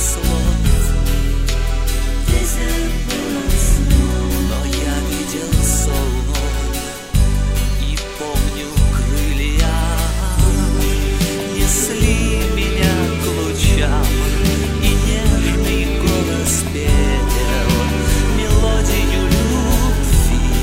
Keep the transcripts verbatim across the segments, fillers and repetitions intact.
слов, десять было снов, но я видел сон и помню крылья несли меня к лучам, и нежный голос пел мелодию любви.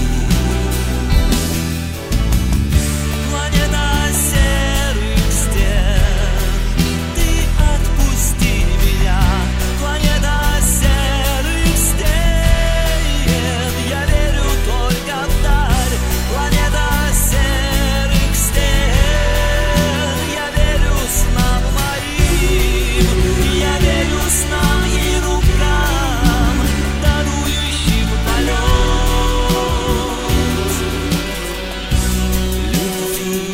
Планета серых стен, ты отпусти меня. Планета серых стен, я верю только в даль. Планета серых стен, я верю снам моим, я верю снам и рукам, дарующим полет любви.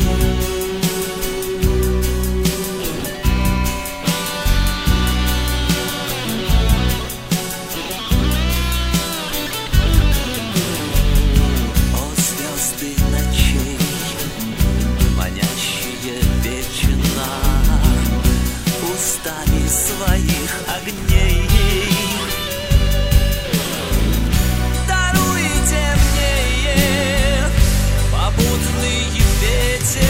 О, звезды ночей, манящие вечно устами своих огней, даруйте мне попутный ветер.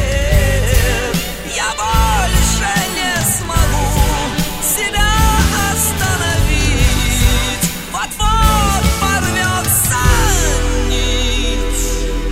Я больше не смогу себя остановить. Вот-вот порвется нить.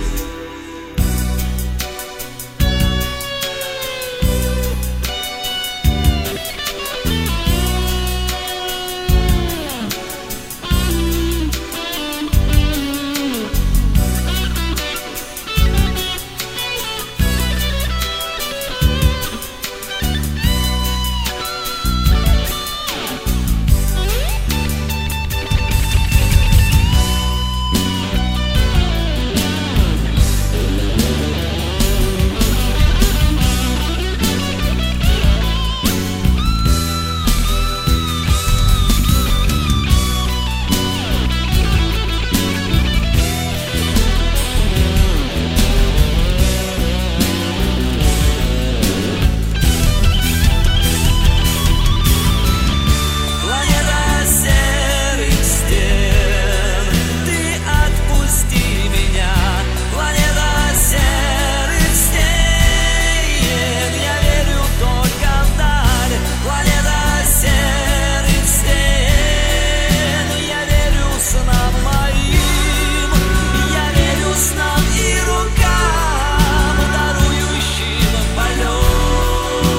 Планета серых стен, ты отпусти меня. Планета серых стен, я верю только в даль. Планета серых стен, я верю снам моим, я верю снам и рукам, дарующим полет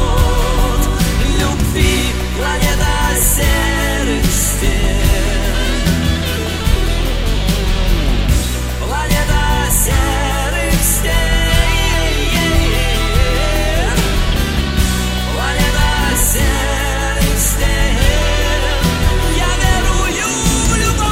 любви. Планета серых стен, планета серых стен, планета серых стен, я верую в любовь.